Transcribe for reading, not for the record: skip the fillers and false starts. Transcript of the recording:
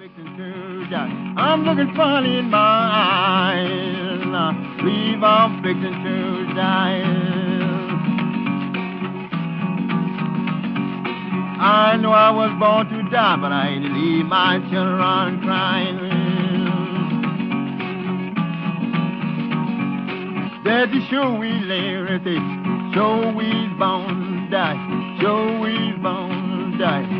Fixing to die. I'm looking funny in my eyes. Believe I'm fixing to die. I know I was born to die, but I ain't to leave my children crying. That's the show we live, show we bound to die, show we bound to die.